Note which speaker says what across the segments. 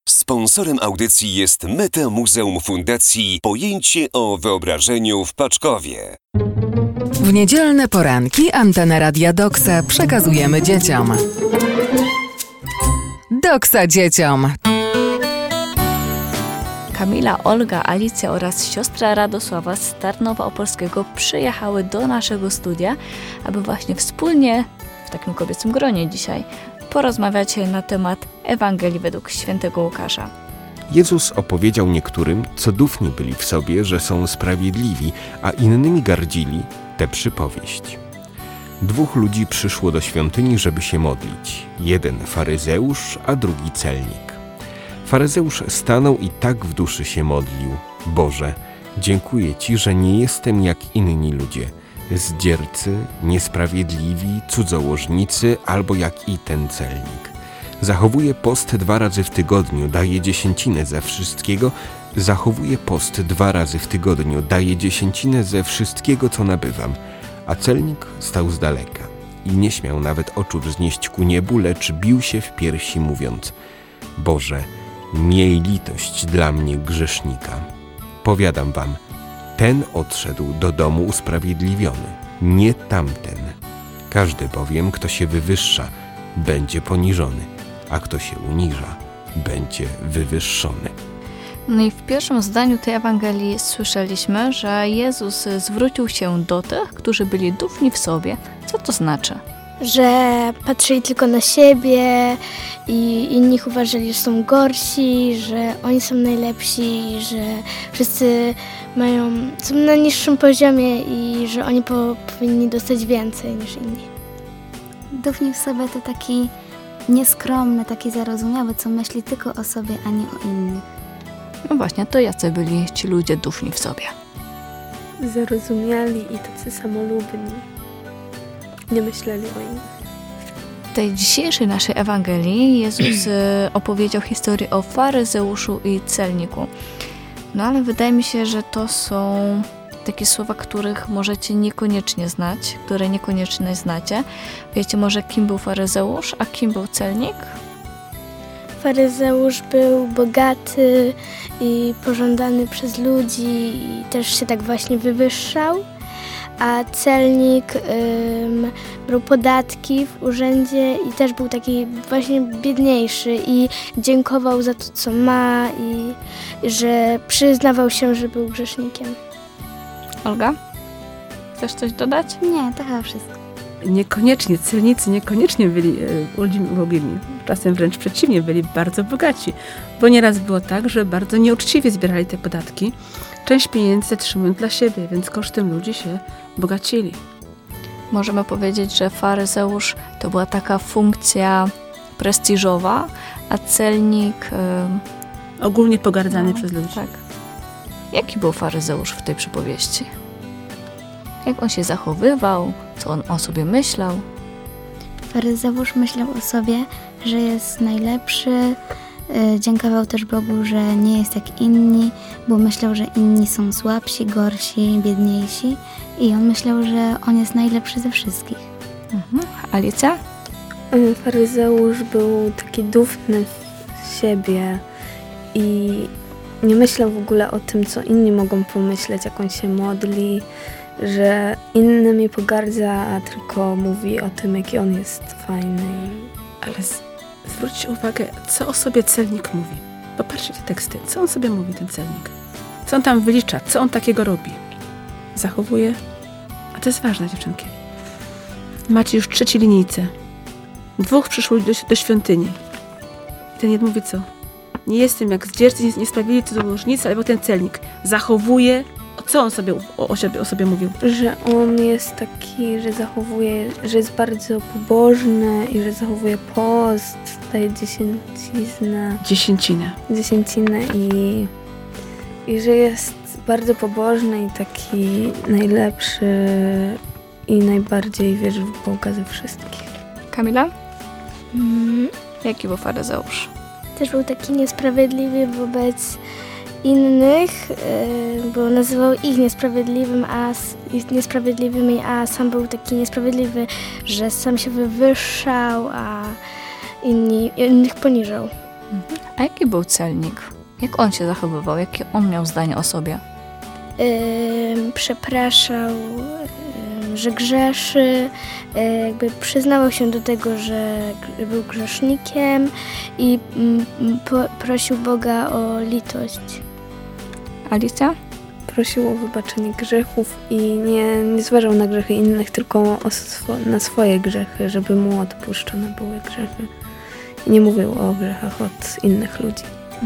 Speaker 1: Sponsorem audycji jest Meta Muzeum Fundacji Pojęcie o wyobrażeniu w Paczkowie.
Speaker 2: W niedzielne poranki Antena Radia Doksa przekazujemy dzieciom. Doksa dzieciom!
Speaker 3: Kamila, Olga, Alicja oraz siostra Radosława z Tarnowa Opolskiego przyjechały do naszego studia, aby właśnie wspólnie, w takim kobiecym gronie dzisiaj, porozmawiać na temat Ewangelii według świętego Łukasza.
Speaker 4: Jezus opowiedział niektórym, co dufni byli w sobie, że są sprawiedliwi, a innymi gardzili, tę przypowieść. 2 ludzi przyszło do świątyni, żeby się modlić. Jeden faryzeusz, a drugi celnik. Faryzeusz stanął i tak w duszy się modlił. Boże, dziękuję Ci, że nie jestem jak inni ludzie, zdziercy, niesprawiedliwi, cudzołożnicy albo jak i ten celnik. Zachowuję post 2 razy w tygodniu, daję dziesięcinę ze wszystkiego. Zachowuję post 2 razy w tygodniu, daję dziesięcinę ze wszystkiego, co nabywam. A celnik stał z daleka i nie śmiał nawet oczu wznieść ku niebu, lecz bił się w piersi, mówiąc: Boże, miej litość dla mnie, grzesznika. Powiadam wam, ten odszedł do domu usprawiedliwiony, nie tamten. Każdy bowiem, kto się wywyższa, będzie poniżony, a kto się uniża, będzie wywyższony.
Speaker 3: No i w pierwszym zdaniu tej Ewangelii słyszeliśmy, że Jezus zwrócił się do tych, którzy byli dufni w sobie. Co to znaczy?
Speaker 5: Że patrzyli tylko na siebie i inni uważali, że są gorsi, że oni są najlepsi, że wszyscy są na niższym poziomie i że oni powinni dostać więcej niż inni.
Speaker 6: Dufni w sobie to taki nieskromny, taki zarozumiały, co myśli tylko o sobie, a nie o innych.
Speaker 3: No właśnie, to jacy byli ci ludzie dufni w sobie?
Speaker 7: Zarozumiali i tacy samolubni. Nie myśleli o innych.
Speaker 3: W tej dzisiejszej naszej Ewangelii Jezus opowiedział historię o faryzeuszu i celniku. No ale wydaje mi się, że to są takie słowa, których możecie niekoniecznie znać, które niekoniecznie znacie. Wiecie może, kim był faryzeusz, a kim był celnik?
Speaker 5: Faryzeusz był bogaty i pożądany przez ludzi i też się tak właśnie wywyższał, a celnik brał podatki w urzędzie i też był taki właśnie biedniejszy i dziękował za to, co ma i że przyznawał się, że był grzesznikiem.
Speaker 3: Olga? Chcesz coś dodać?
Speaker 6: Nie, to chyba wszystko.
Speaker 8: Niekoniecznie, celnicy niekoniecznie byli ludźmi ubogimi. Czasem wręcz przeciwnie, byli bardzo bogaci. Bo nieraz było tak, że bardzo nieuczciwie zbierali te podatki. Część pieniędzy zatrzymując dla siebie, więc kosztem ludzi się bogacili.
Speaker 3: Możemy powiedzieć, że faryzeusz to była taka funkcja prestiżowa, a celnik...
Speaker 8: ogólnie pogardzany przez ludzi.
Speaker 3: Tak. Jaki był faryzeusz w tej przypowieści? Jak on się zachowywał? Co on o sobie myślał?
Speaker 6: Faryzeusz myślał o sobie, że jest najlepszy. Dziękował też Bogu, że nie jest jak inni, bo myślał, że inni są słabsi, gorsi, biedniejsi i on myślał, że on jest najlepszy ze wszystkich.
Speaker 3: Alicja?
Speaker 7: Faryzeusz był taki dufny w siebie i nie myślał w ogóle o tym, co inni mogą pomyśleć, jak on się modli, że innymi pogardza, a tylko mówi o tym, jaki on jest fajny.
Speaker 8: Ale zwróćcie uwagę, co o sobie celnik mówi. Popatrzcie te teksty. Co on sobie mówi, ten celnik? Co on tam wylicza? Co on takiego robi? Zachowuje? A to jest ważne, dziewczynki. Macie już 3 linijce. 2 przyszło do świątyni. I ten jeden mówi co? Nie jestem jak zdziercy, niesprawiedliwi cudzołożnicy, albo ten celnik. Zachowuje. Co on sobie o sobie mówił?
Speaker 7: Że on jest taki, że zachowuje, że jest bardzo pobożny i że zachowuje post, daje dziesięcinę i że jest bardzo pobożny i taki najlepszy i najbardziej wierzy w Boga ze wszystkich.
Speaker 3: Kamila? Jaki był faryzeusz?
Speaker 5: Też był taki niesprawiedliwy wobec innych, bo nazywał ich niesprawiedliwymi, a sam był taki niesprawiedliwy, że sam się wywyższał, a innych poniżał.
Speaker 3: A jaki był celnik? Jak on się zachowywał? Jakie on miał zdanie o sobie?
Speaker 5: Przepraszał, że grzeszy, jakby przyznawał się do tego, że był grzesznikiem i prosił Boga o litość.
Speaker 3: Alicja?
Speaker 7: Prosił o wybaczenie grzechów i nie zważał na grzechy innych, tylko na swoje grzechy, żeby mu odpuszczone były grzechy. I nie mówił o grzechach od innych ludzi.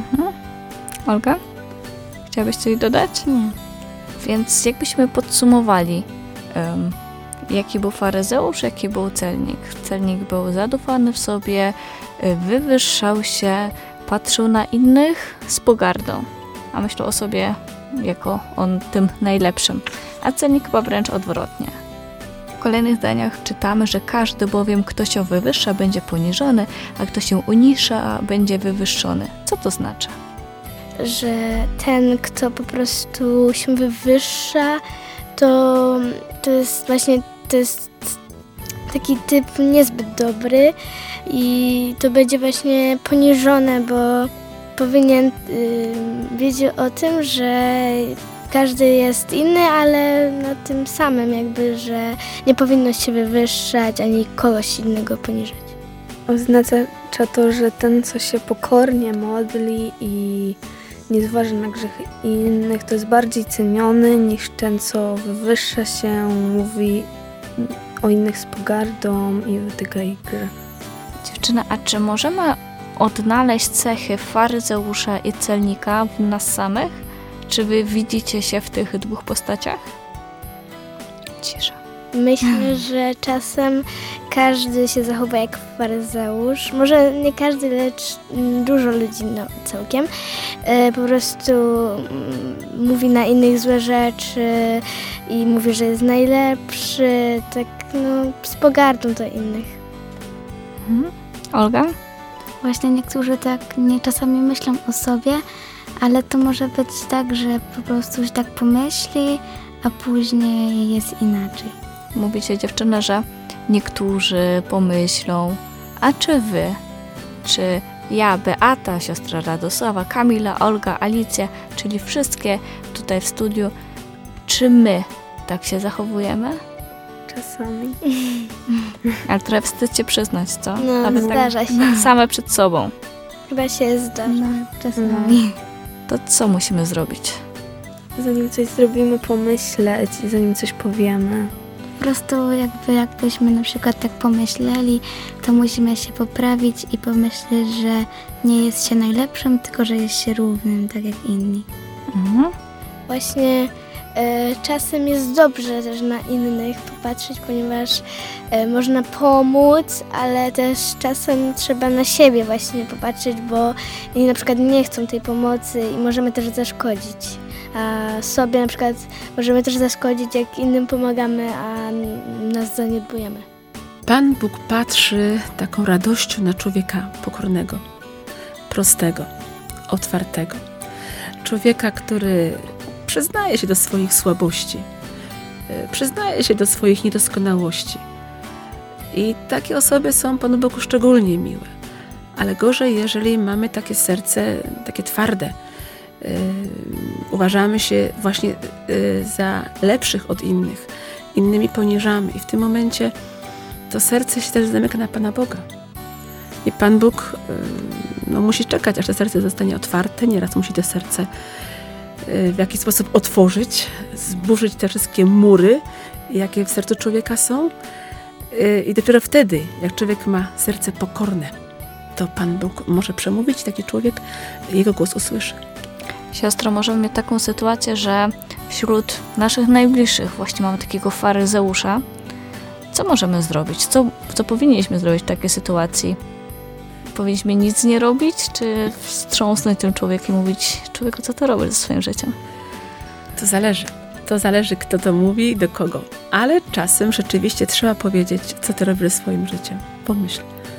Speaker 3: Olga? Chciałabyś coś dodać?
Speaker 6: Nie.
Speaker 3: Więc jakbyśmy podsumowali, jaki był faryzeusz, jaki był celnik. Celnik był zadufany w sobie, wywyższał się, patrzył na innych z pogardą, a myślał o sobie jako on tym najlepszym. A celnik chyba wręcz odwrotnie. W kolejnych zdaniach czytamy, że każdy bowiem, kto się wywyższa, będzie poniżony, a kto się uniża, będzie wywyższony. Co to znaczy?
Speaker 5: Że ten, kto po prostu się wywyższa, to jest właśnie taki typ niezbyt dobry i to będzie właśnie poniżone, bo powinien wiedzieć o tym, że każdy jest inny, ale na tym samym jakby, że nie powinno się wywyższać ani kogoś innego poniżać.
Speaker 7: Oznacza to, że ten, co się pokornie modli i nie zważa na grzechy innych, to jest bardziej ceniony niż ten, co wywyższa się, mówi o innych z pogardą i wytyka ich grzech.
Speaker 3: Dziewczyna, a czy możemy odnaleźć cechy faryzeusza i celnika w nas samych? Czy wy widzicie się w tych dwóch postaciach? Cisza.
Speaker 5: Myślę, że czasem każdy się zachowa jak faryzeusz. Może nie każdy, lecz dużo ludzi, całkiem. Po prostu mówi na innych złe rzeczy i mówi, że jest najlepszy, tak z pogardą do innych.
Speaker 3: Olga?
Speaker 6: Właśnie niektórzy tak czasami myślą o sobie, ale to może być tak, że po prostu się tak pomyśli, a później jest inaczej.
Speaker 3: Mówicie, dziewczyny, że niektórzy pomyślą, a czy wy, czy ja, Beata, siostra Radosława, Kamila, Olga, Alicja, czyli wszystkie tutaj w studiu, czy my tak się zachowujemy?
Speaker 7: Czasami.
Speaker 3: Ale trochę wstyd się przyznać, co?
Speaker 5: No,
Speaker 3: Nawet
Speaker 5: zdarza się.
Speaker 3: Same przed sobą.
Speaker 5: Chyba się zdarza.
Speaker 6: Czasami.
Speaker 3: To co musimy zrobić?
Speaker 7: Zanim coś zrobimy, pomyśleć, zanim coś powiemy.
Speaker 6: Po prostu jakbyśmy na przykład tak pomyśleli, to musimy się poprawić i pomyśleć, że nie jest się najlepszym, tylko że jest się równym, tak jak inni.
Speaker 5: Właśnie czasem jest dobrze też na innych popatrzeć, ponieważ można pomóc, ale też czasem trzeba na siebie właśnie popatrzeć, bo inni na przykład nie chcą tej pomocy i możemy też zaszkodzić. A sobie na przykład możemy też zaszkodzić, jak innym pomagamy, a nas zaniedbujemy.
Speaker 8: Pan Bóg patrzy taką radością na człowieka pokornego, prostego, otwartego. Człowieka, który przyznaje się do swoich słabości, przyznaje się do swoich niedoskonałości. I takie osoby są Panu Bogu szczególnie miłe. Ale gorzej, jeżeli mamy takie serce, takie twarde, uważamy się właśnie za lepszych od innych, innymi poniżamy i w tym momencie to serce się też zamyka na Pana Boga. I Pan Bóg musi czekać, aż to serce zostanie otwarte, nieraz musi to serce w jakiś sposób otworzyć, zburzyć te wszystkie mury, jakie w sercu człowieka są i dopiero wtedy, jak człowiek ma serce pokorne, to Pan Bóg może przemówić, taki człowiek jego głos usłyszy.
Speaker 3: Siostro, możemy mieć taką sytuację, że wśród naszych najbliższych właśnie mamy takiego faryzeusza. Co możemy zrobić? Co powinniśmy zrobić w takiej sytuacji? Powinniśmy nic nie robić, czy wstrząsnąć tym człowiekiem i mówić, człowieku, co ty robisz ze swoim życiem?
Speaker 8: To zależy. To zależy, kto to mówi i do kogo. Ale czasem rzeczywiście trzeba powiedzieć, co ty robisz ze swoim życiem. Pomyśl.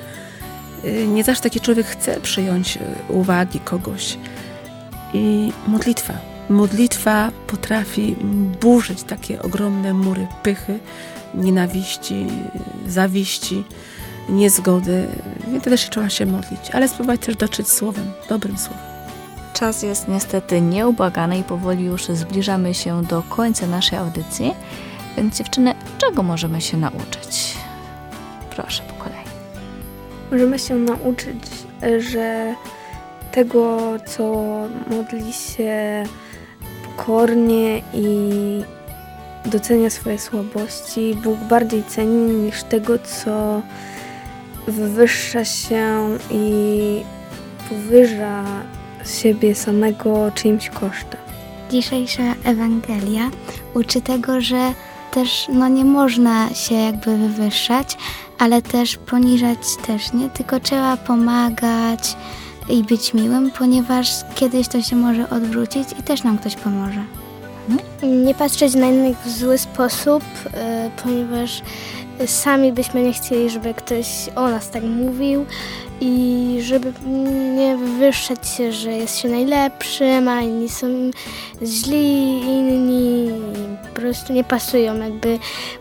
Speaker 8: Nie zawsze taki człowiek chce przyjąć uwagi kogoś. I modlitwa potrafi burzyć takie ogromne mury pychy, nienawiści, zawiści, niezgody. Wtedy się trzeba się modlić, ale spróbować też dotrzeć słowem, dobrym słowem.
Speaker 3: Czas jest niestety nieubłagany i powoli już zbliżamy się do końca naszej audycji. Więc dziewczyny, czego możemy się nauczyć? Proszę, po kolei.
Speaker 7: Możemy się nauczyć, że tego, co modli się pokornie i docenia swoje słabości, Bóg bardziej ceni niż tego, co wywyższa się i powyża siebie samego czyimś kosztem.
Speaker 6: Dzisiejsza Ewangelia uczy tego, że też nie można się jakby wywyższać, ale też poniżać też nie, tylko trzeba pomagać i być miłym, ponieważ kiedyś to się może odwrócić i też nam ktoś pomoże.
Speaker 5: Nie patrzeć na innych w zły sposób, ponieważ sami byśmy nie chcieli, żeby ktoś o nas tak mówił i żeby nie wywyższać się, że jest się najlepszym, a inni są źli, inni po prostu nie pasują jakby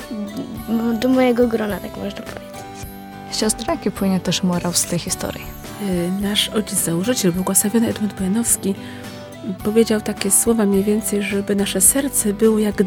Speaker 5: do mojego grona, tak można powiedzieć.
Speaker 3: Siostra, jaki płynie też morał z tej historii?
Speaker 8: Nasz ojciec założyciel, błogosławiony Edmund Bojanowski, powiedział takie słowa mniej więcej, żeby nasze serce było jak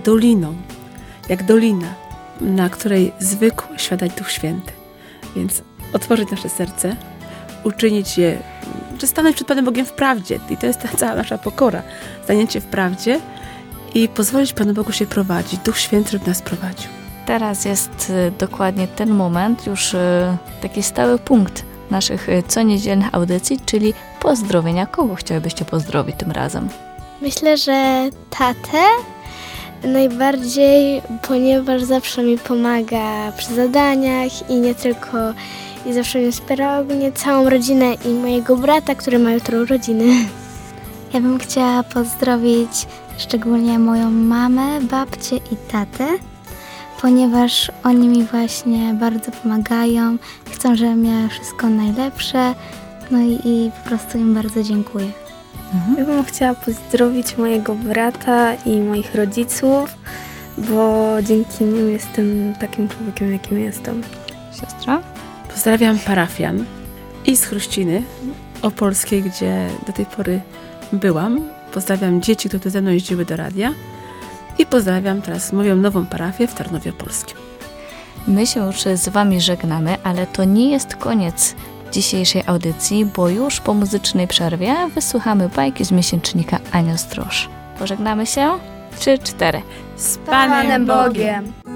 Speaker 8: dolina, na której zwykł światać Duch Święty. Więc otworzyć nasze serce, uczynić je, czy stanąć przed Panem Bogiem w prawdzie. I to jest ta cała nasza pokora. Stanięcie w prawdzie i pozwolić Panu Bogu się prowadzić. Duch Święty, żeby nas prowadził.
Speaker 3: Teraz jest dokładnie ten moment, już taki stały punkt naszych coniedzielnych audycji, czyli pozdrowienia. Kogo chciałybyście pozdrowić tym razem?
Speaker 5: Myślę, że tatę najbardziej, ponieważ zawsze mi pomaga przy zadaniach i nie tylko, i zawsze mnie wspiera ogólnie całą rodzinę i mojego brata, który ma jutro urodziny.
Speaker 6: Ja bym chciała pozdrowić szczególnie moją mamę, babcię i tatę, ponieważ oni mi właśnie bardzo pomagają, chcą, żebym miała wszystko najlepsze, i po prostu im bardzo dziękuję.
Speaker 7: Ja bym chciała pozdrowić mojego brata i moich rodziców, bo dzięki nim jestem takim człowiekiem, jakim jestem.
Speaker 3: Siostra?
Speaker 8: Pozdrawiam parafian i z Chruściny Opolskiej, gdzie do tej pory byłam. Pozdrawiam dzieci, które ze mną jeździły do radia i pozdrawiam teraz moją nową parafię w Tarnowie Opolskim.
Speaker 3: My się już z Wami żegnamy, ale to nie jest koniec dzisiejszej audycji, bo już po muzycznej przerwie wysłuchamy bajki z miesięcznika Anioł Stróż. Pożegnamy się? 3, 4.
Speaker 8: Z Panem Bogiem!